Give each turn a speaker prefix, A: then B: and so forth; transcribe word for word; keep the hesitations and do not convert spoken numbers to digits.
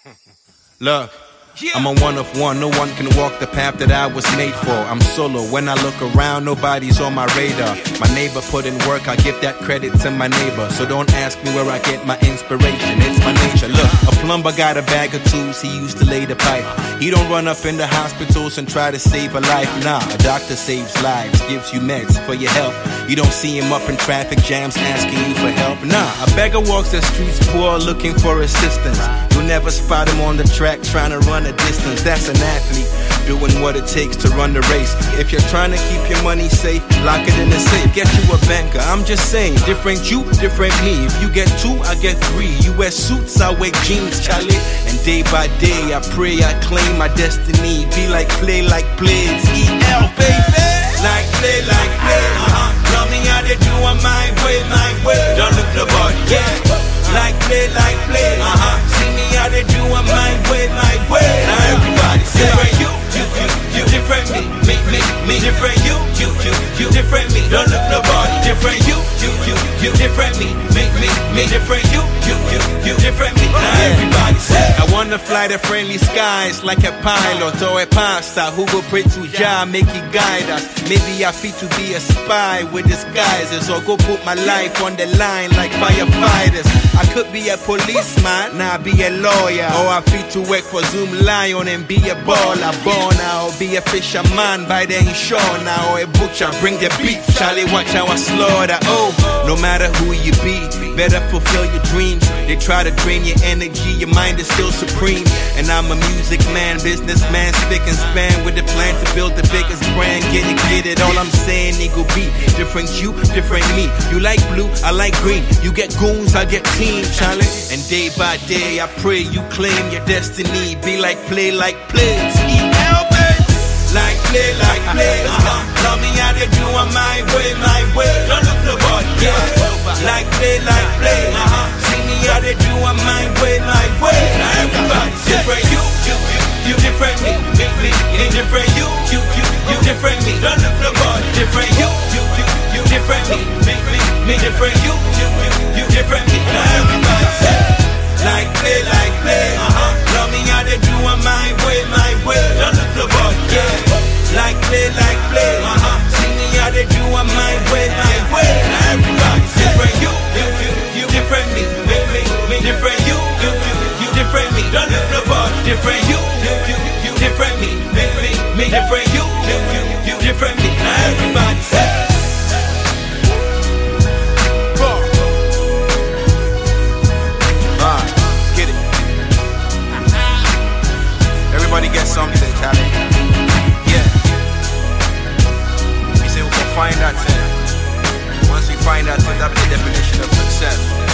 A: Look, I'm a one of one, no one can walk the path that I was made for. I'm solo, when I look around, nobody's on my radar. My neighbor put in work, I give that credit to my neighbor. So don't ask me where I get my inspiration, it's my nature. Look, a plumber got a bag of tools, he used to lay the pipe. He don't run up in the hospitals and try to save a life. Nah, a doctor saves lives, gives you meds for your health. You don't see him up in traffic jams asking you for help. Nah, a beggar walks the streets poor looking for assistance. You'll never spot him on the track trying to run a distance. That's an athlete doing what it takes to run the race. If you're trying to keep your money safe, lock it in the safe. Get you a banker, I'm just saying, different you, different me. If you get two, I get three. You wear suits, I wear jeans, Charlie. And day by day, I pray, I claim my destiny. Be like play, like plays, E L, baby. Like play, like play. Uh-huh. Tell me how they do on my way, my way. Don't look nobody, yeah. Like play, like play. Uh-huh. See me how they do on my way, my way. Now everybody say different you, you, you, you. Different me, me, me, me. Different you, you, you, you. Different me. Don't look nobody. Different you, you, you, you. Different me, me, me, me. Different you, you, you, you. Different me. Now everybody say I wanna fly the friendly skies like a pilot or a pastor who go pray to Jah, make he guide us. Maybe I fit to be a spy with disguises, or go put my life on the line like firefighters. I could be a policeman, now be a lawyer, or I fit to work for Zoom Lion and be a baller. Born now, or be a fisherman by the shore now, or a butcher, bring the beef. Charlie, watch how I slaughter. Oh, no matter who you be, better fulfill your dreams. They try to drain your energy, your mind is still supreme. And I'm a music man, businessman, spick and span with a plan to build the biggest brand. Get it, get it, all I'm saying, nigga, be different you, different me. You like blue, I like green. You get goons, I get team, Charlie. And day by day, I pray you claim your destiny. Be like play, like plays, E L, baby. Like play, like plays. Uh-huh. Tell me how they do on my way, my way. Don't look nobody, yeah. Like play, like play. Uh-huh. See me how they do on my way, my way. Now everybody different you, you, you, you different me, me, me, me. Different you, you, you, you different me. Don't look nobody. Different you, you, you, you different me, me, me, me. Different you, you, you, you different me. Now everybody say like play, like play. Uh-huh. Tell me how they do on my way, my way. Don't look nobody, yeah. Like play, like play. Uh-huh. See me how they do on my way, my way. Now everybody different you, you, you, you different me, me, me, me. Different you, you, you, you different me. Don't look nobody. Different you, you, you, you different me, me, me, me. Different you, you, you, you different me. Now everybody say.
B: Everybody gets something, Charlie. Yeah. We say we can find that thing. Once we find that thing, that's the definition of success.